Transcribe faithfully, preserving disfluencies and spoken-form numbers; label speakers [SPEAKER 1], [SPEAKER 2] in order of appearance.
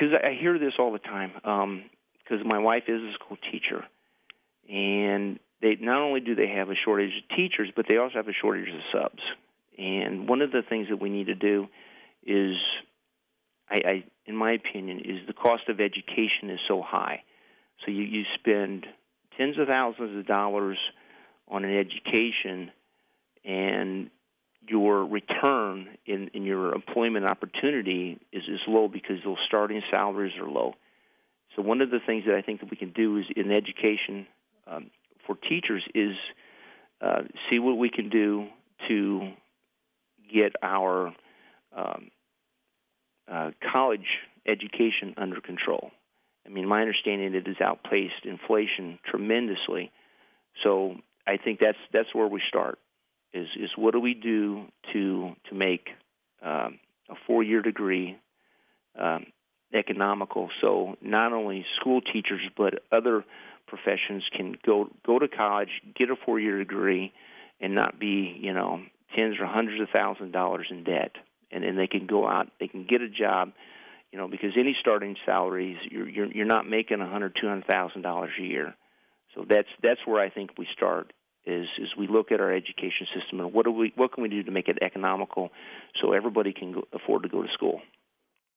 [SPEAKER 1] because I hear this all the time. Because my wife is a school teacher, and they not only do they have a shortage of teachers, but they also have a shortage of subs. And one of the things that we need to do is, I, I in my opinion, is the cost of education is so high. So you, you spend tens of thousands of dollars on an education, and your return in, in your employment opportunity is, is low because those starting salaries are low. So one of the things that I think that we can do is in education um, for teachers is uh, see what we can do to get our um, uh, college education under control. I mean, my understanding it has outpaced inflation tremendously. So I think that's that's where we start. Is is what do we do to to make um, a four-year degree um, economical? So not only school teachers but other professions can go go to college, get a four-year degree, and not be you know tens or hundreds of thousands of dollars in debt, and then they can go out, they can get a job, you know, because any starting salaries you're you're, you're not making a hundred, two hundred thousand dollars a year. So that's that's where I think we start. Is, is we look at our education system and what do we what can we do to make it economical so everybody can go, afford to go to school.